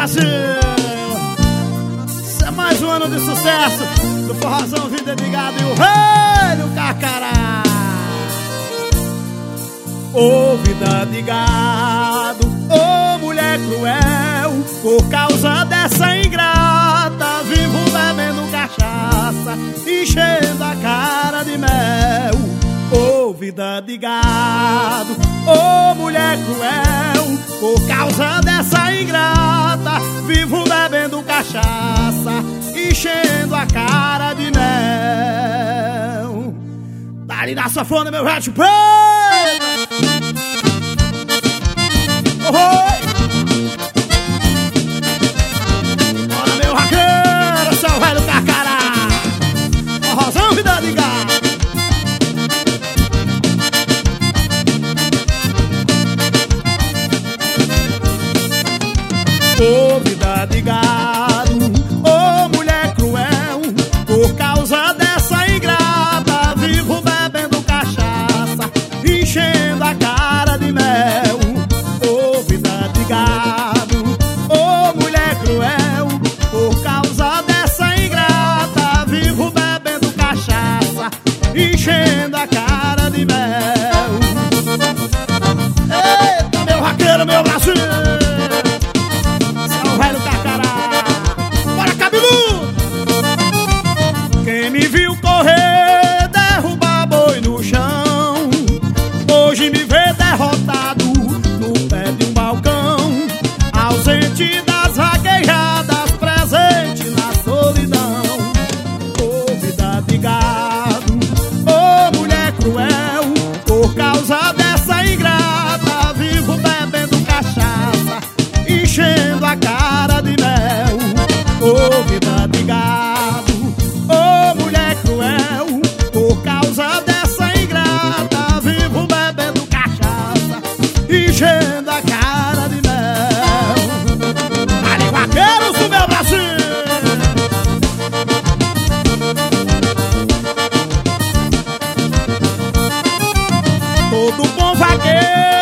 Brasil! Isso é mais um ano de sucesso do forrozão Vida de Gado e o Rei do Carcará. Ô vida de gado, ô mulher cruel, por causa dessa ingrata, vivo bebendo cachaça, enchendo a cara de mel. Ô vida de gado, ô mulher cruel, por causa dessa ingrata, vivo bebendo cachaça, enchendo a cara de mel. Dá-lhe na sanfona, meu rato preto! Bora, meu raqueiro, seu velho do Carcará, forrozão Vida de Gado. Ô vida de gado, ô mulher cruel, por causa dessa ingrata, vivo bebendo cachaça, enchendo a cara de mel. Ô vida de gado, ô mulher cruel, por causa dessa ingrata, vivo bebendo cachaça, enchendo a cara de mel. Eita, meu raqueiro, meu Brasil! Quem me viu correr, derrubar boi no chão, hoje me vê derrotado no pé de um balcão, ausente das vaquejadas, presente na solidão. Ô vida de gado, ô mulher cruel, por causa dessa ingrata, vivo bebendo cachaça, enchendo a cara de mel. Ô vida de gado, ô mulher cruel, por causa dessa ingrata, vivo bebendo cachaça, enchendo a cara de mel. Ali, vaqueiros do meu Brasil! Todo bom vaqueiro